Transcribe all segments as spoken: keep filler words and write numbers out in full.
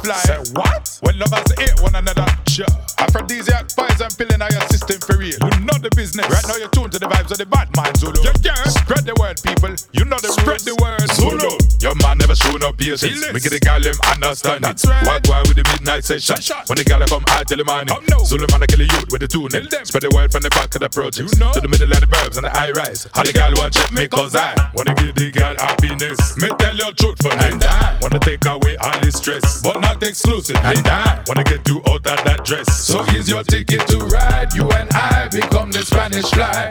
fly. Say what? When lovers hate one another, sure. Aphrodisiac poison pilling out your system for real. You know the business. Right now you're tuned to the vibes of the bad man Zulu. Yeah, yeah. Spread the word, people. You know the Spread rules. the word, Zulu. Your man never show no patience. Make the girl them understand it. Right. Walk wild with the midnight session. When the girl come out till the morning. Oh, no. Zulu man I kill the youth with the tuning. Spread the word from the back of the projects you know? to the middle of the burbs and the high rise. How the girl want check me cause I wanna give the girl happiness. Me tell you truthful and I wanna take away all the stress, but not exclusive. And I wanna get you out of that dress. So here's your ticket to ride. You and I become the Spanish fly.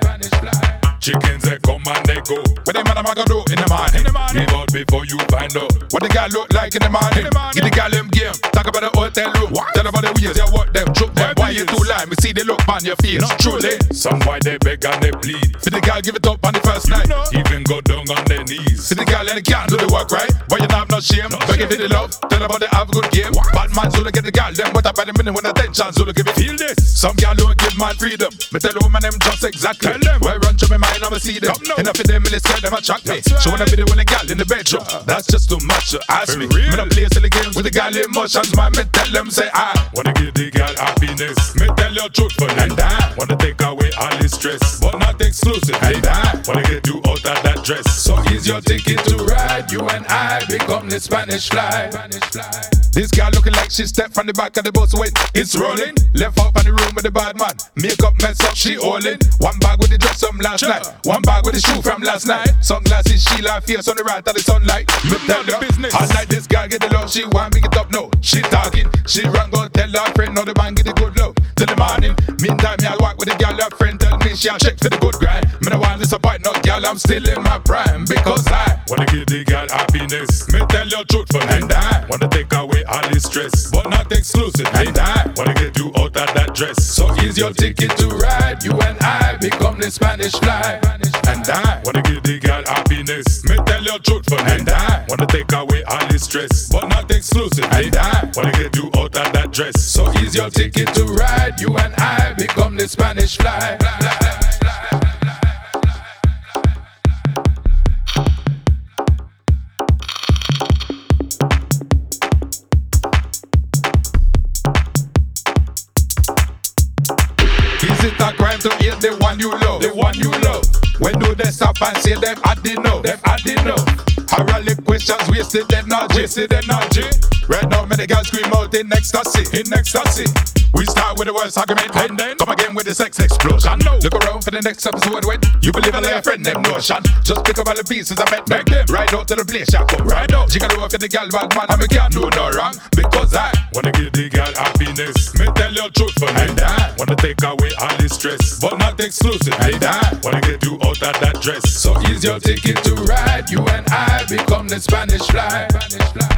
Chickens they come and they go. What the man am I gonna do in the morning? Leave out before you find out what the girl look like in the morning. Give the girl them game. Talk about the hotel room. What? Tell about the ways they work them, choke them. Why you too lime? Me see the look on your face. Not truly. Some boy they beg and they plead. For the girl give it up on the first night. Know. Even go down on their knees. For the girl and they can't do the work right. Why you not have no shame? No Beg it for the love. Tell about the have a good game. What? Bad man Zulu get the girl them, but up at the minute when attention Zulu give it. Feel this. Some girl don't give man freedom. Me tell the woman them just exactly. Tell them. Why run to my mind I'ma see them. Enough of them really scared them attract me. Right. So when I video when the gal in the bedroom, that's just too much to ask me. Me not play silly games with the gal emotions, man. Me tell them say I wanna give the gal happiness. Me tell you truthful and I wanna take away all the stress, but not exclusive. And I wanna get you out of that dress. So here's your ticket to ride. You and I become the Spanish fly. Spanish fly. This girl looking like she stepped from the back of the bus when it's rolling. Left out in the room with the bad man. Makeup mess up, she all in. One bag with the dress from last night. One bag with the shoe from last night. Sunglasses, she like face on the right of the sunlight. Me tell the business. All night this girl get the love, she want me get up now. She talking, she run go tell her friend, now the man get the good love till the morning. Meantime, me I walk with the girl, her friend tell me she a check for the good grind. Me no want disappoint no girl, I'm still in my prime because I wanna give the girl happiness. Me tell you truthful and I wanna take away all the stress, but not exclusive. And I wanna get you out of that dress. So here's your ticket to ride. You and I become the Spanish fly. And I wanna give the girl happiness. Me tell you truthful and I wanna take away all the stress, but not exclusive. And I wanna get you out of that dress. So here's your ticket to ride. You and I become the Spanish fly. Is it a crime to hate the one you love? The one you love. When do they stop and say them had enough? Them had enough. Harally questions wasted energy, wasted energy. Right now, many girls scream out in ecstasy, in ecstasy. We start with the worst argument, and then come again with the sex explosion. No. Look around for the next episode when you believe in your friend them notion. Just pick up all the pieces I met, make them right out to the place, shall come right out. She can do it for the girl bad man, and me can't do no wrong because I wanna give the girl happiness. Me tell you truthful, and I wanna take away all the stress, but not exclusive. And I wanna get you out of that dress. So here's your ticket to ride. You and I become the Spanish fly. Spanish fly.